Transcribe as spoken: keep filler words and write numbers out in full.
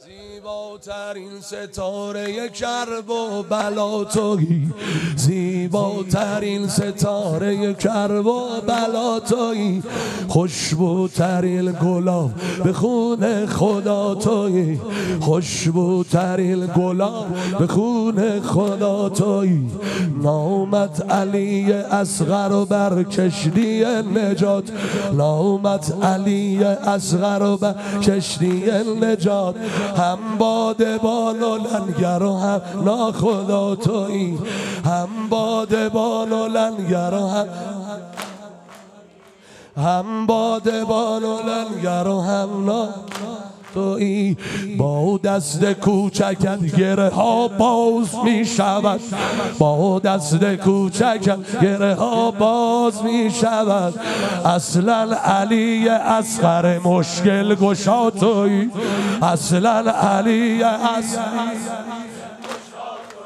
زیباترین ستاره کرب و بلا تویی، زیباترین ستاره کرب و بلا تویی، خوشبوترین گلاب به خون خدا تویی، خوشبوترین گلاب به خون خدا تویی. نامت علی اصغر و بر کشتی نجات، نامت علی اصغر و بر کشتی نجات، هم بادبان و لنگر و هم ناخدا تویی، هم بادبان و لنگر و هم هم بادبان و لنگر و هم تویی. با دست کوچکت گره ها باز می شود، با دست کوچکت گره ها باز می شود. اصلا علی اصغر مشکل گشا تویی، اصلا علی اصغر